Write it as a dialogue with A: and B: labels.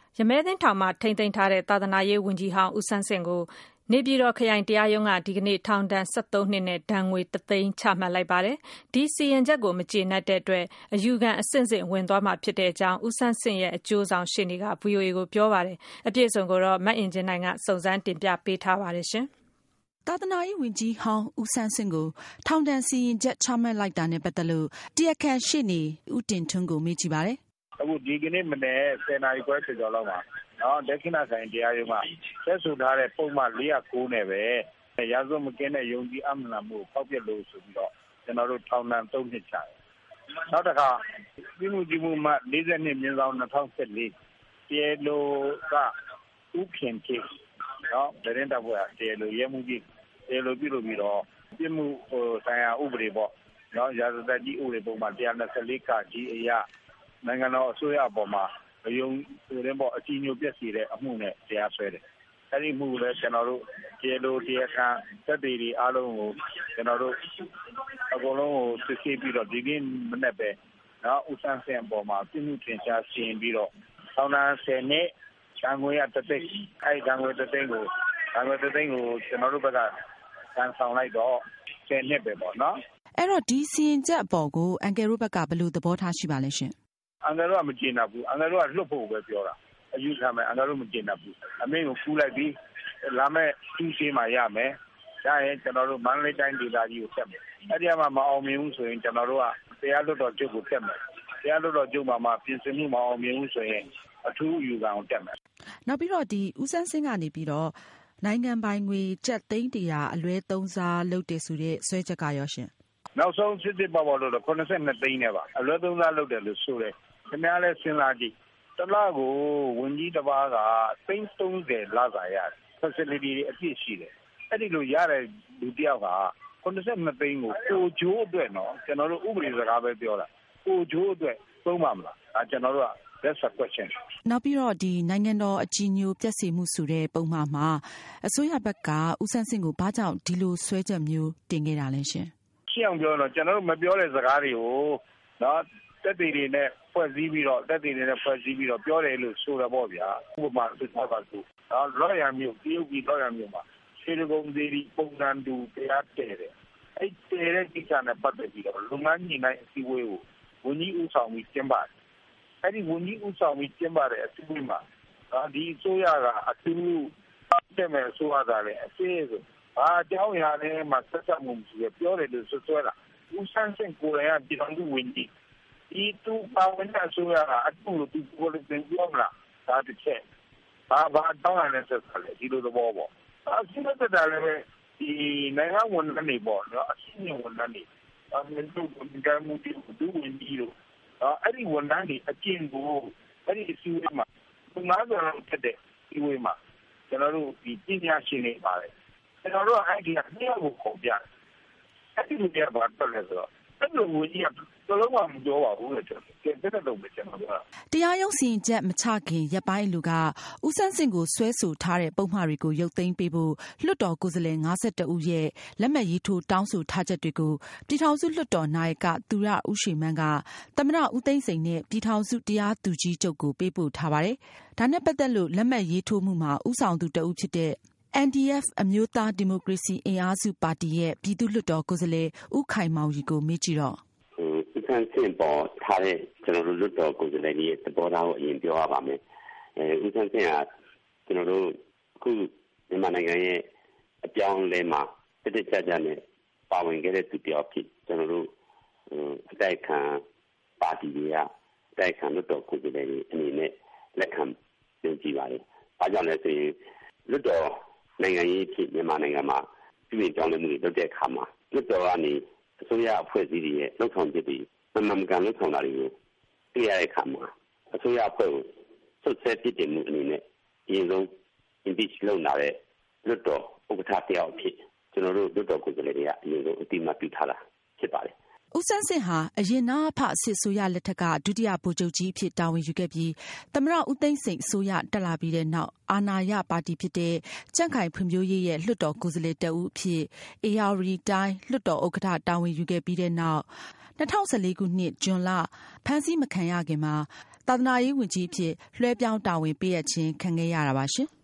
A: ရမဲသိန်းထောင်မှာထိန်းသိမ်းထားတဲ့သာသနာရေးဝန်ကြီးဟောင်းဦးဆန်းဆင့်ကိုနေပြည်တော်ခရိုင်တရားရုံးကဒီကနေ့ထောင်ဒဏ်13နှစ်နဲ့ဒဏ်ငွေ1သိန်းချမှတ်လိုက်ပါတယ်။ဒီစီရင်ချက်ကိုမကျေနပ်တဲ့အတွက်အယူခံအဆင့်ဆင့်ဝင်သွားမှာဖြစ်တဲ့အကြောင်းဦးဆန်းဆင့်ရဲ့အကျိုးဆောင်ရှေ့နေက VOA ကိုပြောပါတယ်။အပြည့်အစုံကိုတော့မအင်ကြင်းနိုင်ကစုံစမ်းတင်ပြပေးထားပါတယ်ရှင်။
B: သာသနာရေးဝန်ကြီးဟောင်းဦးဆန်းဆင့်ကိုထောင်ဒဏ်စီရင်ချက်ချမှတ်လိုက်တာနဲ့ပတ်သက်လို့တရားခံရှေ့နေဦးတင်ထွန်းကိုမေးကြည့်ပါတယ်
C: ။အခုဒီကနေ့မနေ့10 နာရီခွဲကျော်လောက်မှာဒက္ခိဏဆိုင်တရားရုံးကဆက်ဆိုထားတဲ့ပုံမှန်409နဲ့ပဲရာဇဝတ်မကင်းတဲ့ယုံကြည်အမှန်မှုကိုဖောက်ပြလို့ဆိုပြီးတော့ကျွန်တော်တို့ထောင်ဒဏ်3နှစ်ချတယ်။နောက်တစ်ခါပြည်မှုကြီးမှုမှ42/2014တရားလိုကဥခင်ကြီးဒရင်တပ်ဖွဲ့တရားလိုရဲမှုကြီးတရားလိုပြုလုပ်ပြီးတော့ပြည်မှုဆိုင်ရာဥပဒေပေါ့ရာဇသတ်ကြီးဥပဒေပုံမှန်124ကကြီးအရာနိုင်ငံတော်အစိုးရအပေါ်မှာယုံဆိုတဲ့ပေါ့အကြီးညိုပြည့်စည်တဲ့အမှုနဲ့တရားစွဲတယ်။အဲဒီမှုလည်းကျွန်တော်တို့တရားလိုတရားခံသက်သေတွေအားလုံးကိုကျွန်တော်တို့အကုန်လုံးကိုစစ်ဆေးပြီးတော့ဒီနေ့မနေ့ပဲဦးဆန်းဆင့်အပေါ်မှာပြမှုထင်ရှားရှင်းပြီးတော့ထောင်ဒဏ်10နှစ်ဒဏ်ငွေ1သိန်းအဲဒီဒဏ်ငွေ1သိန်းကိုကျွန်တော်တို့ဘက်ကကန်ဆောင်လိုက်တော့10နှစ်ပဲပေါ့နော်
B: ။အဲ့တော့ဒီစီရင်ချက်အပေါ်ကိုအန်ကယ်တို့ဘက်ကဘယ်လိုသဘောထားရှိပါလဲရှင်။
C: အန်ကယ်တို့ကမကျေနပ်ဘူးအန်ကယ်တို့ကလွတ်ဖို့ပဲပြောတာအယူခံမယ်အန်ကယ်တို့မကျေနပ်ဘူးအမင်းကိုကူးလိုက်ပြီးလာမဲ့သူ့ရှင်းမှာရမယ်ဒါရင်ကျွန်တော်တို့မန္တလေးတိုင်းဒေသကြီးကိုဆက်မယ်အဲ့ဒီမှာမအောင်မြင်ဘူးဆိုရင်ကျွန်တော်တို့ကတရားလွတ်တော်ချုပ်ကိုတက်မယ်တရားလွတ်တော်ချုပ်မှာပြင်ဆင်မှုမအောင်မြင်ဘူးဆိုရင်အထူးအယူခံကိုတက်မယ်
B: နောက်ပြီးတော့ဒီဦးဆန်းဆင့်ကနေပြီးတော့နိုင်ငံပိုင်ငွေကျပ်သိန်း100အလွဲသုံးစားလုပ်တယ်ဆိုတဲ့ဆွဲချက်ကရောရှင်
C: နောက်ဆုံးစစ်ပေါ်လို့82သိန်းနဲ့ပါအလွဲသုံးစားလုပ်တယ်လို့ဆိုတယ်ခင်ဗျားလည်းစဉ်းစားကြည့်တလားကိုဝန်ကြီးတစ်ပါးက30လစာရတယ် facility တွေအပြည့်ရှိတယ်အဲ့ဒီလိုရတဲ့လူတယောက်က82သိန်းကိုကိုဂျိုးအတွက်နော်ကျွန်တော်တို့ဥပဒေစကားပဲပြောတာကိုဂျိုးအတွက်သုံးပါမလားဒါကျွန်တော်တို့က that's a question
B: နောက်ပြီးတော့ဒီနိုင်ငံတော်အကြီးအကျယ်ပြည့်စုံမှုဆိုတဲ့ပုံမှားမှာအစိုးရဘက်ကဦးဆန်းဆင့်ကိုဘာကြောင့်ဒီလိုဆွဲချက်မျိုးတင်ခဲ့တာလဲရှင်
C: ရှင်းအောင်ပြောတော့ကျွန်တော်တို့မပြောတဲ့စကားတွေကိုနော်တက်တည်တွေနဲ့ဖွဲ့စည်းပြီးတော့ပြောတယ်လို့ဆိုရပေါ့ဗျာဥပမာစစ်သားပါဆိုလော်ယာမျိုးတရုတ်ပြည်လော်ယာမျိုးမှာရှေးကုန်းသေးဒီပုံစံတူတရားတည်တယ်အဲ့တည်တဲ့ကိစ္စနဲ့ပတ်သက်ပြီးတော့လုပ်ငန်းညီနိုင်အစည်းအဝေးကိုဝန်ကြီးဦးဆောင်ပြီးကျင်းပတယ်အဲ့ဒီဝန်ကြီးဦးဆောင်ပြီးကျင်းပတဲ့အစည်းအဝေးမှာဒီအစိုးရကအထူးတက်မဲ့အစိုးရကလည်းအသေးဆိုအကြောင်းအရာနဲ့မှဆက်စပ်မှုရှိပြောတယ်လို့ဆွဲတာဦးဆန်းဆင့်ကိုယ်တိုင်ကပြည်တော်စုဝန်ကြီးဒီသူပါဝင်တဲ့အစိုးရကအထူးလို့သူကိုယ်တိုင်ပြောမလားဒါတစ်ချက်ဘာတောင်းရလဲဆက်ဆက်လေဒီလိုသဘောပေါ့အစီအမံတက်တယ်လည်းဒီနိုင်ငံဝန်ထမ်းတွေပေါ့နော်အစီအမံဝန်ထမ်းတွေမင်းတို့ကမှုတူဒူဝင်ပြီးတော့အဲ့ဒီဝန်ထမ်းတွေအကျင့်ကိုအဲ့ဒီအစည်းအဝေးမှာ90လောက်တက်တဲ့အစည်းအဝေးမှာကျွန်တော်တို့ဒီပညာရှင်တွေပါတယ်ကျွန်တော်တို့အဲ့ဒီအများကိုခေါ်ပြတယ်အဲ့ဒီလိုပြပါတော့လဲဆိုတော့အဲ့လိုဝင်ကြီးကလုံးဝမပြောပါဘူးလေကျွန်တော်တော့မကျွန်တော်ပြော
B: တရားရုံးစီရင်ချက်မချခင်ရပ်ပိုင်းလူကဦးဆန်းဆင့်ကိုဆွဲဆိုထားတဲ့ပုံမှားတွေကိုရုပ်သိမ်းပေးဖို့လွှတ်တော်ကိုယ်စားလှယ်52ဦးရဲ့လက်မှတ်ရေးထိုးတောင်းဆိုထားချက်တွေကိုပြည်ထောင်စုလွှတ်တော်နာယကသူရဦးရွှေမန်းကသမ္မတဦးသိန်းစိန်နဲ့ပြည်ထောင်စုတရားသူကြီးချုပ်ကိုပေးပို့ထားပါတယ်။ဒါနဲ့ပတ်သက်လို့လက်မှတ်ရေးထိုးမှုမှာဦးဆောင်သူတဦးဖြစ်တဲ့NDF အမျိုးသားဒီမိုကရေစီအင်အားစုပါတီရဲ့ပြည်သူ့လွှတ်တော်ကိုယ်စားလှယ်ဦးခိုင်မောင်ရီကိုမေးကြည့်တော့
D: ဦးဆန်းဆင့်ပေါ်ထားတဲ့ကျွန်တော်တို့လွှတ်တော်ကိုယ်စားလှယ်ရဲ့သဘောထားကိုအရင်ပြောရပါမယ်ဦးဆန်းဆင့်ကကျွန်တော်တို့အခုမြန်မာနိုင်ငံရဲ့အပြောင်းအလဲမှာတက်ကြကြနဲ့ပါဝင်ခဲ့တဲ့သူတယောက်ဖြစ်ကျွန်တော်တို့အတိုက်ခံပါတီတွေကအတိုက်ခံလွှတ်တော်ကိုယ်စားလှယ်တွေအနေနဲ့လက်ခံယုံကြည်ပါတယ်။အားကြောင့်လည်းဆိုရင်လွှတ်တော်နိုင်ငံရေးဖြစ်မြန်မာနိုင်ငံမှာပြည်ပြောင်းလဲမှုတွေလုပ်တဲ့အခါမှာလွှတ်တော်ကနေအစိုးရအဖွဲ့အစည်းတွေရဲ့လုပ်ဆောင်ချက်တွေမှန်မှန်ကန်လုပ်ဆောင်တာတွေကိုသိရတဲ့အခါမှာအစိုးရအဖွဲ့ကိုဆွတ်ဆက်ပြစ်တင်မှုအနေနဲ့အရင်ဆုံး impeach လုပ်လာတဲ့လွှတ်တော်ဥက္ကဋ္ဌတယောက်ဖြစ်ကျွန်တော်တို့လွှတ်တော်ကိုယ်စားလှယ်တွေကအရင်ဆုံးအတိအမှတ်ပြုထားတာဖြစ်ပါတယ်
B: ဦးဆန်းဆင့်ဟာအရင်နအဖစစ်ဆိုရလက်ထက်ကဒုတိယဗိုလ်ချုပ်ကြီးအဖြစ်တာဝန်ယူခဲ့ပြီးသမ္မတဦးသိန်းစိန်အစိုးရတက်လာပြီးတဲ့နောက်အာဏာရပါတီဖြစ်တဲ့ကြံ့ခိုင်ဖွံ့ဖြိုးရေးရဲ့လွှတ်တော်ကိုယ်စားလှယ်တဦးအဖြစ်အေရဝတီတိုင်းလွှတ်တော်ဥက္ကဋ္ဌတာဝန်ယူခဲ့ပြီးတဲ့နောက်2014ခုနှစ်ဇွန်လဖမ်းဆီးမခံရခင်မှာသသာသနာရေးဝန်ကြီးအဖြစ်လွှဲပြောင်းတာဝန်ပေးအပ်ခြင်းခံခဲ့ရတာပါရှင်။